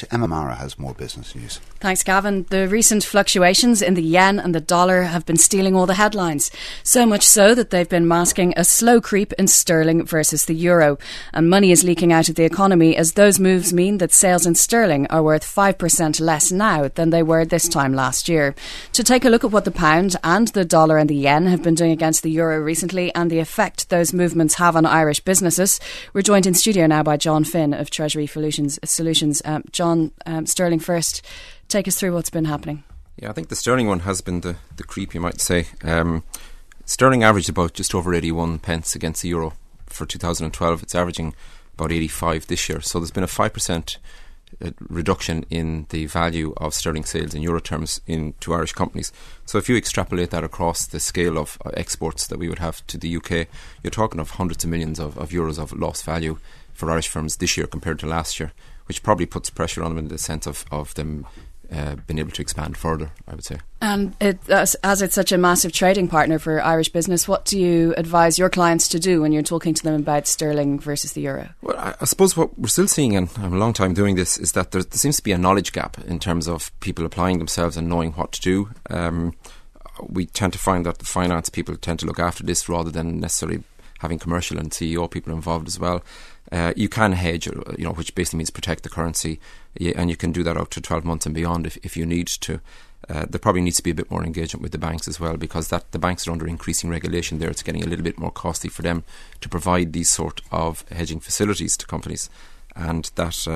Emma Mara has more business news. Thanks, Gavin. The recent fluctuations in the yen and the dollar have been stealing all the headlines. So much so that they've been masking a slow creep in sterling versus the euro. And money is leaking out of the economy as those moves mean that sales in sterling are worth 5% less now than they were this time last year. To take a look at what the pound and the dollar and the yen have been doing against the euro recently and the effect those movements have on Irish businesses, we're joined in studio now by John Finn of Treasury Solutions. John, sterling first. Take us through what's been happening. Yeah, I think the sterling one has been the creep, you might say. Sterling averaged about just over 81 pence against the euro for 2012. It's averaging about 85 this year. So there's been a 5% reduction in the value of sterling sales in euro terms to Irish companies. So if you extrapolate that across the scale of exports that we would have to the UK, you're talking of hundreds of millions of euros of lost value for Irish firms this year compared to last year, which probably puts pressure on them in the sense of them being able to expand further, I would say. And as it's such a massive trading partner for Irish business, what do you advise your clients to do when you're talking to them about sterling versus the euro? Well, I suppose what we're still seeing, and I'm a long time doing this, is that there seems to be a knowledge gap in terms of people applying themselves and knowing what to do. We tend to find that the finance people tend to look after this rather than necessarily having commercial and CEO people involved as well. You can hedge, which basically means protect the currency, and you can do that out to 12 months and beyond if you need to. There probably needs to be a bit more engagement with the banks as well, because the banks are under increasing regulation there. It's getting a little bit more costly for them to provide these sort of hedging facilities to companies, and that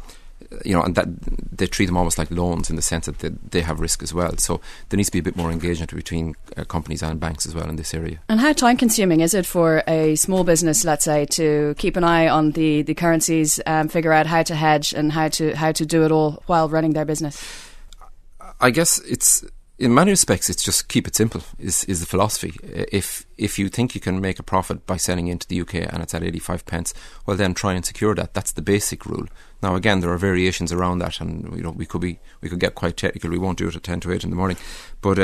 and that they treat them almost like loans in the sense that they have risk as well. So there needs to be a bit more engagement between companies and banks as well in this area. And how time consuming is it for a small business, let's say, to keep an eye on the currencies, figure out how to hedge and how to do it all while running their business? I guess it's, in many respects, it's just keep it simple is the philosophy. If you think you can make a profit by selling into the UK and it's at 85 pence, well then try and secure that. That's the basic rule. Now again, there are variations around that, and we could get quite technical. We won't do it at 10 to 8 in the morning, but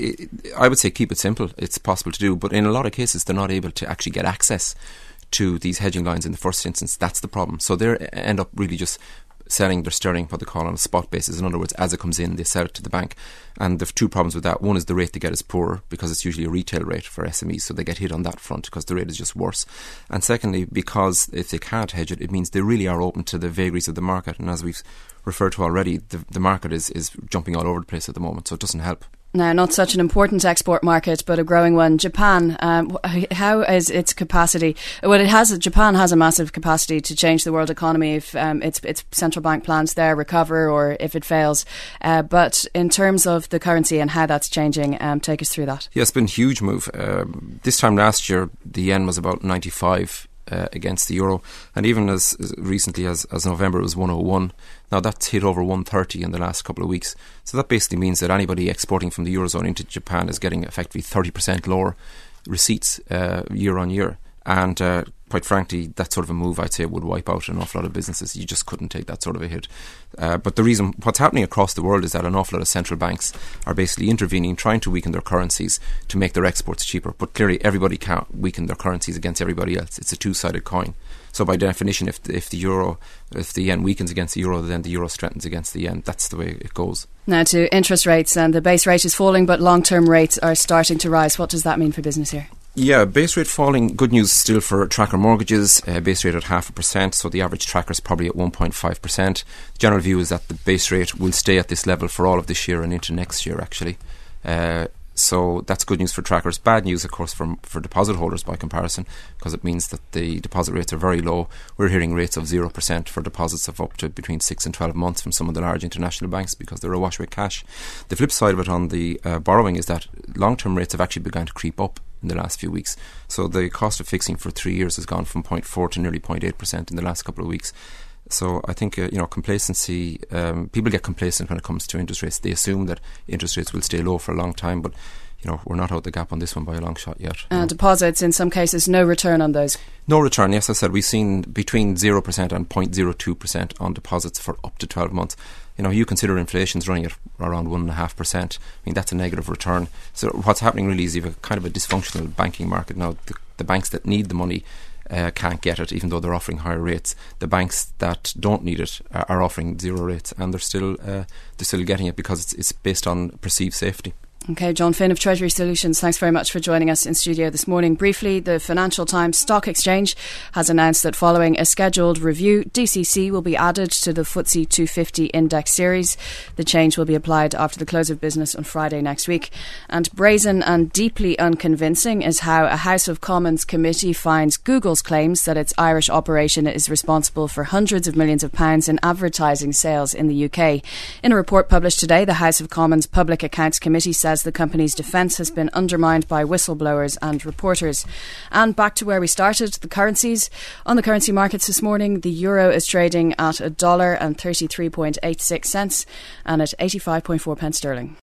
I would say keep it simple. It's possible to do, but in a lot of cases they're not able to actually get access to these hedging lines in the first instance. That's the problem. So they end up really just selling their sterling, what they call on a spot basis. In other words, as it comes in, they sell it to the bank. And there are two problems with that. One is the rate they get is poorer, because it's usually a retail rate for SMEs, so they get hit on that front because the rate is just worse. And secondly, because if they can't hedge it, it means they really are open to the vagaries of the market. And as we've referred to already, the market is jumping all over the place at the moment, so it doesn't help. Now, not such an important export market, but a growing one. Japan, how is its capacity? Well, Japan has a massive capacity to change the world economy if its central bank plans there recover or if it fails. But in terms of the currency and how that's changing, take us through that. Yeah, it's been a huge move. This time last year, the yen was about 95 against the euro, and even as recently as November it was 101. Now that's hit over 130 in the last couple of weeks. So that basically means that anybody exporting from the Eurozone into Japan is getting effectively 30% lower receipts year on year. And quite frankly, that sort of a move, I'd say, would wipe out an awful lot of businesses. You just couldn't take that sort of a hit. But the reason, what's happening across the world is that an awful lot of central banks are basically intervening, trying to weaken their currencies to make their exports cheaper. But clearly, everybody can't weaken their currencies against everybody else. It's a two-sided coin. So by definition, if the yen weakens against the euro, then the euro strengthens against the yen. That's the way it goes. Now to interest rates, and the base rate is falling, but long-term rates are starting to rise. What does that mean for business here? Yeah, base rate falling. Good news still for tracker mortgages. Base rate at 0.5%, so the average tracker is probably at 1.5%. The general view is that the base rate will stay at this level for all of this year and into next year, actually. So that's good news for trackers. Bad news, of course, for deposit holders by comparison, because it means that the deposit rates are very low. We're hearing rates of 0% for deposits of up to between 6 and 12 months from some of the large international banks because they're awash with cash. The flip side of it on the borrowing is that long-term rates have actually begun to creep up in the last few weeks. So the cost of fixing for 3 years has gone from 0.4 to nearly 0.8% in the last couple of weeks. So I think, complacency, people get complacent when it comes to interest rates. They assume that interest rates will stay low for a long time, but, we're not out the gap on this one by a long shot yet. Deposits, in some cases, no return on those? No return, yes. I said we've seen between 0% and 0.02% on deposits for up to 12 months. You consider inflation's running at around 1.5%. I mean, that's a negative return. So what's happening really is you have a kind of a dysfunctional banking market now. The banks that need the money can't get it, even though they're offering higher rates. The banks that don't need it are offering zero rates, and they're still getting it because it's based on perceived safety. Okay, John Finn of Treasury Solutions, thanks very much for joining us in studio this morning. Briefly, the Financial Times Stock Exchange has announced that following a scheduled review, DCC will be added to the FTSE 250 index series. The change will be applied after the close of business on Friday next week. And brazen and deeply unconvincing is how a House of Commons committee finds Google's claims that its Irish operation is responsible for hundreds of millions of pounds in advertising sales in the UK. In a report published today, the House of Commons Public Accounts Committee says the company's defence has been undermined by whistleblowers and reporters. And back to where we started, the currencies. On the currency markets this morning, the euro is trading at $1.33.86 and at 85.4 pence sterling.